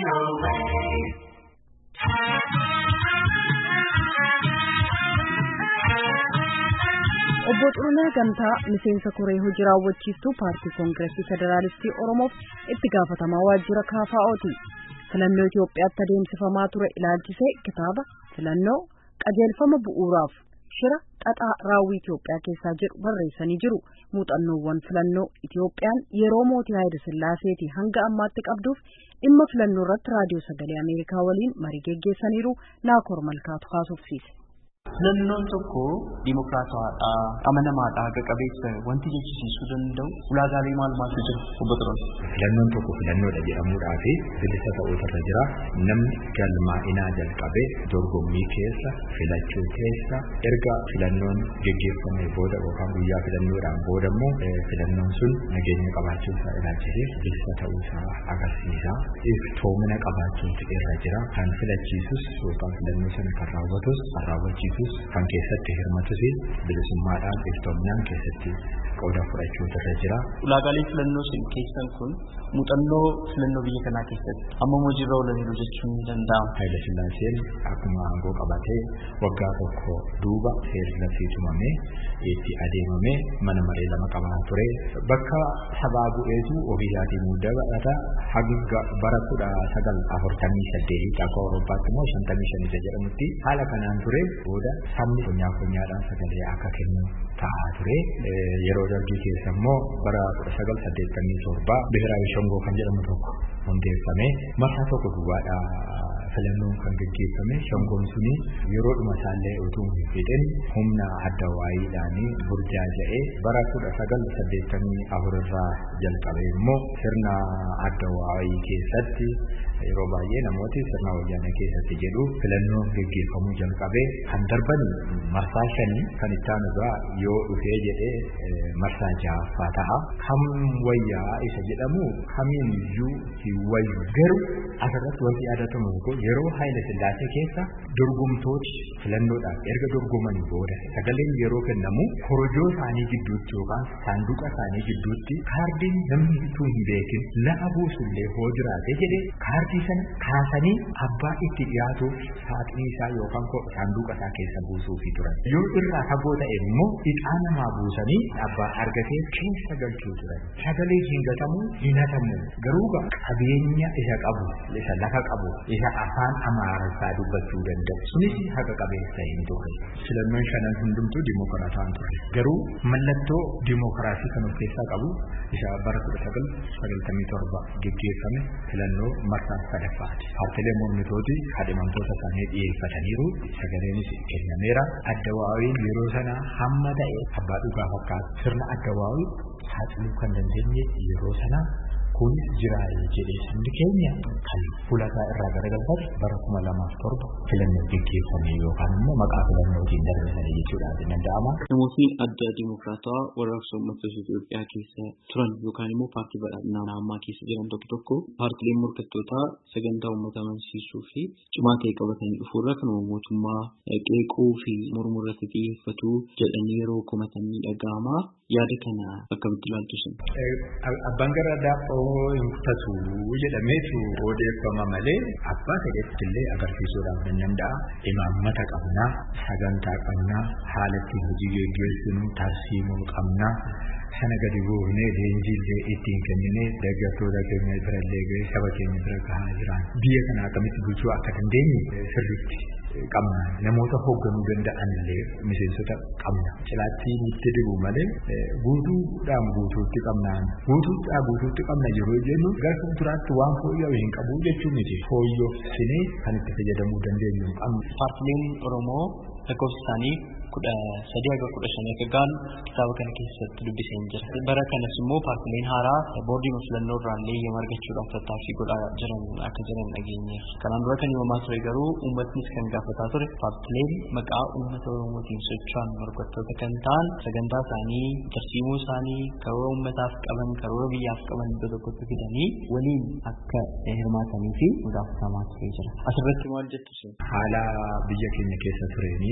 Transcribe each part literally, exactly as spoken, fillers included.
Obbo Xuruunee Gamtaa miseensa koree hojii raawwachiiftuu paartii Koongireesii Federaalistii Oromoof itti gaafatamaa waajjira K F O'ti. Filannoo Itoophiyaatti adeemsifamaa ture ilaalchisee kitaaba filannoo qajeelfama bu'uuraaf shira xaxaa raawwii Itoophiyaa keessaa jedhu barreessanii jiru. Muuxannoowwan filannoo Itoophiyaan yeroo mootii Haayile Sillaaseetii hanga ammaatti qabduuf dhimma filannoo irratti raadiyoo sagalee Ameerikaa waliin marii geggeessaniiru. Naakoor Malkaatu haasofsiise. Filannoon tokko dimokiraatawaadha, amanamaadha, qaqqabeessa wanti jechisiisuu danda'u ulaagaalee maal maaltu jiru obbo Xuruunee? Filannoon tokko filannoodha jedhamuudhaa fi bilisa ta'uutu jira. Namni galmaa'inaa jalqabee dorgommii keessa filachuu keessa erga filannoon geggeeffamee booda yookaan guyyaa filannoodhaan booda immoo filannoon sun nageenya qabaachuun isaa ilaalchisee bilisa ta'uusaa agarsiisa. Iftoomina qabaachuutu irra jira. Kan filachiisus yookaan filannoo sana kan raawwatus kan raawwachiisus kan keessatti hirmatus bilisummaadhaan iftoominaan keessatti qooda fudhachuutu irra jira. Ulaagaalee filannoo sin keessan kun muuxannoo filannoo biyya kanaa keessatti amma hojiirra oolaniiru jechuun ni danda'ama. Haayile Sillaaseen akkuma aangoo qabatee waggaa tokko duuba seerri labsii tumamee itti adeemamee mana maree lama qabaa ture. Bakka sabaa bu'eetu ofiisaatiin muudata hanga bara kudha sagal afurtamii saddeetii akka Awurooppaatti immoo shantamii shan isa jedhamutti haala kanaan ture. Booda sabni konyaa konyaadhaan sagalee akka kennu ta'aa ture. Yeroo dargii keessa immoo bara kudha sagal saddeettamii torba Biheraawi Shangoo kan jedhamu tokko hundeeffamee marsaa tokko duwwaadha filannoon kan gaggeeffame. Shangoon suni yeroo dhuma isaallee utuu hin fedhin humna adda waayiidhaan burjaaja'ee bara kudha sagal saddeettamii afur irraa jalqabee immoo sirna adda waayii keessatti yeroo baay'ee namooti sirna wayyaanee keessatti jedhu filannoo gaggeeffamuu jalqabee kan darban marsaa shanii kan itti aanu biraa yoo dhufee jedhee marsaa ja'affaa ta'a. Kam wayyaa isa jedhamu kamiin iyyuu hin wayyu. Garuu asirratti wanti yaadatamu yeroo Haayile Sillaasee keessa dorgomtooti filannoodhaaf erga dorgomanii booda sagaleen yeroo kennamu korojoo isaanii gidduutti yookaan saanduqa isaanii gidduutti kaardiin namni utuu hin beekin lafa buusullee hoo jiraate jedhee kaardii sana kaasanii abbaa itti dhiyaatuuf saaxinii isaa yookaan saanduqa isaa keessa buusuufii turan. Yoo irraa fagoo ta'e immoo ixaa namaa buusanii abbaa argatee keessa galchuu turan. Sagalee hin gatamu hin hatamu garuu qabeenya isa qabu isa lafa qabu isa afaan Amaarifaa dubbachuu danda'u sunis haqa qabeessa hin ture. Filannoon shanan hundumtuu dimokiraataan ture. Garuu mallattoo dimokiraasii kan of keessaa qabu isa bara kudha sagal sagaltamii torba geggeeffame filannoo marsaa sadaffaati. Paartileen mormitooti kadhimamtoota isaanii dhiyeeffataniiru. Sagaleenis kennameera. Adda waawiin yeroo sana hamma ta'e abbaa dhugaa fakkaatu sirna adda waawii saaxiluu kan dandeenye yeroo sana kunis jiraayee jedhee sabni keenya kan fuulasaa irraa garagalfate bara kuma lamaaf torba filannoo gaggeeffame yookaan immoo maqaa filannootiin darbisanii jechuudhaan ni danda'ama. Namootni adda dimokiraatawaa warraaqsa uummattoota Itoophiyaa keessa turan yookaan immoo paartii badhaadhinaa ammaa keessa jiran tokko tokko paartileen morkattootaa sagantaa uummata amansiisuu fi cimaa ta'e qabatanii dhufuurra kan mootummaa qeequu fi mormuu irratti xiyyeeffatu jedhanii yeroo komatanii dhaga'ama. Yaada kana akkamitti ilaaltu sin? Abbaan garaa daafoo hin kutatu jedhameetu odeeffama malee abbaa ta'etti illee agarsiisuudhaaf ni danda'a. Imaammata qabnaa, sagantaa qabnaa, haala ittiin hojii geggeessinu tarsiimuu qabnaa. Sana gadi buufnee leenjiillee ittiin kenninee deeggartoota keenya birallee gahee saba keenya bira gahaa jiran. Biyya kana akkamitti bulchuu akka dandeenyu sirriitti qabna. Namoota hoogganuu danda'an illee miseensota qabna. Cilaattii nutti dibu malee guutuudhaan guutuutti qabnaan guutuudhaan guutuutti qabna yeroo jennu gara fuulduraatti waan fooyya'u hin qabu jechuun miti. Fooyyofsinee kan itti fayyadamuu dandeenyu qabna. Paartileen Oromoo lakkoofsa isaanii kudha sadii haga kudha shanii akka gahan kitaaba kana keessatti dubbisee jira. Bara kanas immoo paartileen haaraa boordii filannoo irraa illee yemmuu argachuudhaaf tattaaffii godhaa jiran akka jiran dhageenye. Kanaan dura kan himamaa ture garuu uummatnis kan gaafataa ture paartileen maqaa uummata Oromootiin socho'an morkattoota kan ta'an sagantaa isaanii tarsiimuu isaanii karoora uummataaf qaban karoora biyyaaf qaban iddoo tokkotti fidanii waliin akka hirmaatanii fi gaafatamaa ture jira. Asirratti maal jettu? Haala biyya keenya keessa tureeni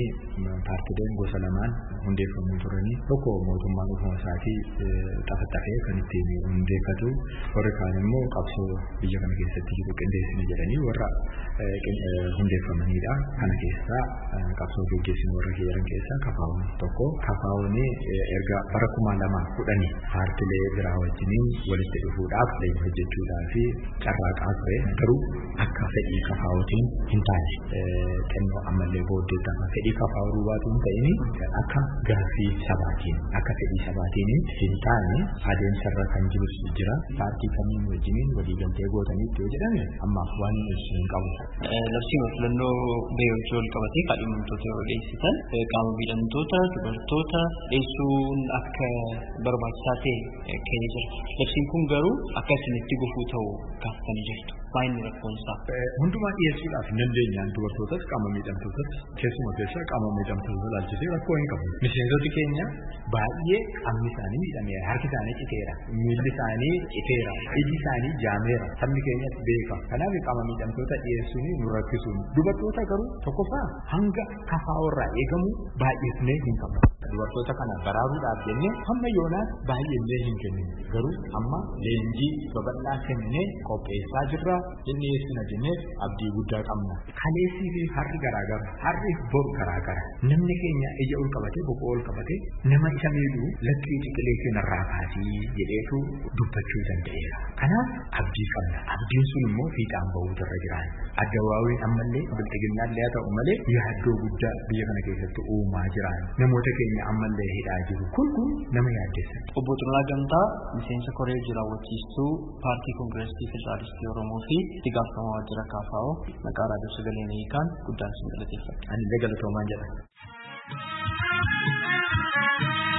paartileen gosa lamaan hundeeffamanii turanii tokko mootummaan ofuma isaatii xafaxafee kan ittiin hundeeffatu warri kaan immoo qabsoo biyya kana keessatti jiru qindeessina jedhanii warra hundeeffamanidha. Kana keessaa qabsoo gaggeessinu warra jiran keessaa kafaawwan tokko kafaawwan erga bara kuma lamaa kudhanii paartilee biraa wajjiniin walitti dhufuudhaaf hojjechuudhaa fi carraaqaa ture garuu akka fedhii kafaawwatiin hin taane xennoo ammallee booddee ta'a fedhii kafaawwuu baatu hin ta'in akka gaaffii sabaatiin akka fedhii sabaatiin hin taane adeemsarra kan jirus jira paartii kamiin wajjiniin waliigaltee gootanii itti jedhame ammaaf waan hin qabu. Labsii filannoo beeksisa wal qabatee kaadhimamtoota yoo dhiyeessitan qaama miidhamtoota dubartoota dhiyeessuun akka barbaachisaa ta'e ka'ee jira. Labsiin kun garuu akka isinitti gufuu ta'u gaafatanii jirtu. Baay'inni rakkoonsaa. Hundumaa dhiyeessuudhaaf hin dandeenyaan dubartootas qaama miidhamtootas keessuma keessaa qaama miidhamtoota ilaalchisee rakkoo hin qabu. Miseensoti keenya baay'ee qaamni isaanii miidhameera, harki isaanii citeera, miilli isaanii citeera, iji isaanii jaameera, sabni keenyas beeka. Kanaaf qaama miidhamtoota dhiyeessuun nu rakkisuun dubartoota garuu tokkoffaa hanga kafaa'orraa eegamu baay'isnee hin qabu. Dubartoota kana baraaruudhaaf jennee hamma yoonaas baay'inee hin kennine garuu amma leenjii babal'aa kennee qopheessaa jirra. Inni eessina jennee abdii guddaa qabna. Kaleessii fi harri garaagara, harri boru garaagara. Namni keenya ija ol qabatee boqoo ol qabatee nama isa miidhuu lakkii xiqilee kanarraa kaasii jedheetu dubbachuu danda'eera. Kanaaf abdii qabna. Abdiin sun immoo fiixaan bahuutu irra jiraan. Addawaawwiin ammallee bilxiginnaallee haa ta'u malee yaaddoo guddaa biyya kana keessatti uumaa jiraan. Namoota keenya ammallee hidhaa jiru. Kun kun nama yaaddessa. Obbo Xurunaa Gamtaa miseensa koree jiraawwachiistuu paartii Koongireesii Federaalistii Oromoo fi itti gaafatamaa waajjira K F O maqaa raadiyoo sagalee Ameerikaan guddaan isin galateeffadha. Ani illee galatoomaan jedha.